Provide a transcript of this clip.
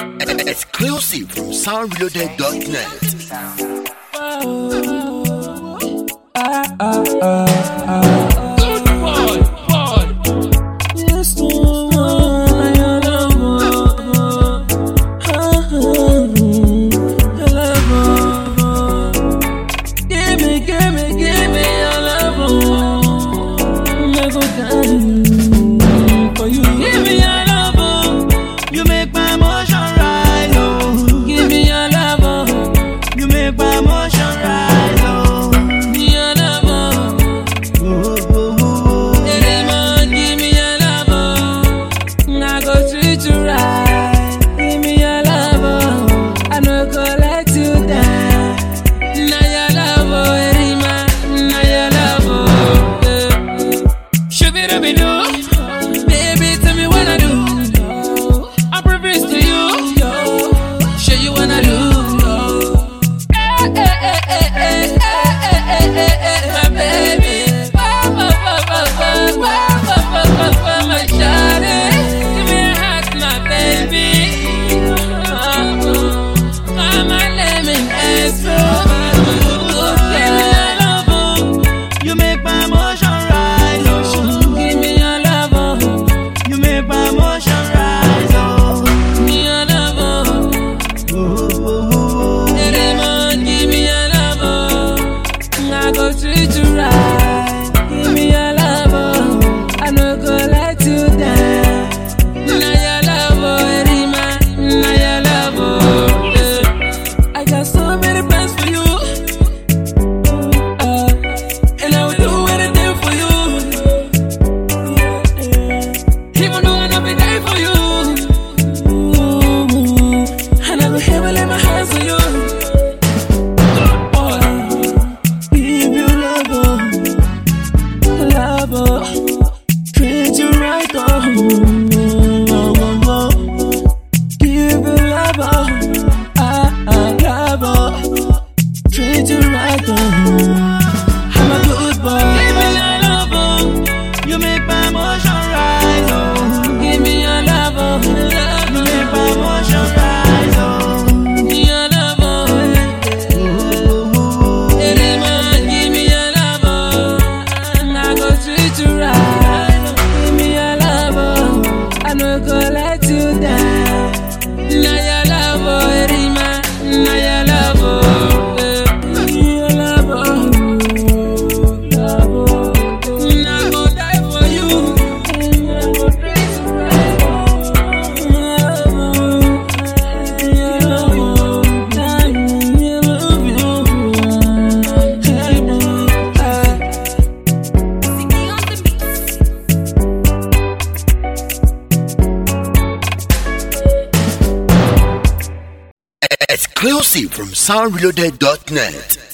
Exclusive from soundreloaded.net. Good boy. Yes, give me your love, never done for you. Give me your love, you make my emotion rise. Oh, give me your love, you make my emotion rise. Oh, give me your love, give me your love, I go treat you right. Give me your love, I no go let you down. Baby, tell me what I do. I promise to you. Show you what I do. My baby. My shawty. Give me a heart, my baby. Come on, let me explore. Give me your love. You make my emotion rise. Give me your love. You make my emotion rise. Give me your love. Give me your love. I go treat you right. Give me your love. I no go let you down. Now your love, Erima. Now your love. I got so many plans for you. And I will do anything for you. Even though I never be there for you. And I will heavily lay my hands on you. Give you love, treat you right. Give you love, treat you right. I'm a good boy. Give me your love, you make my emotion rise. Give me your love, you make my emotion rise. Give me your love, give me your love, I go treat you right. Give me your love, I no go let you down. Now your love, Erima, now your love. Exclusive from soundreloaded.net.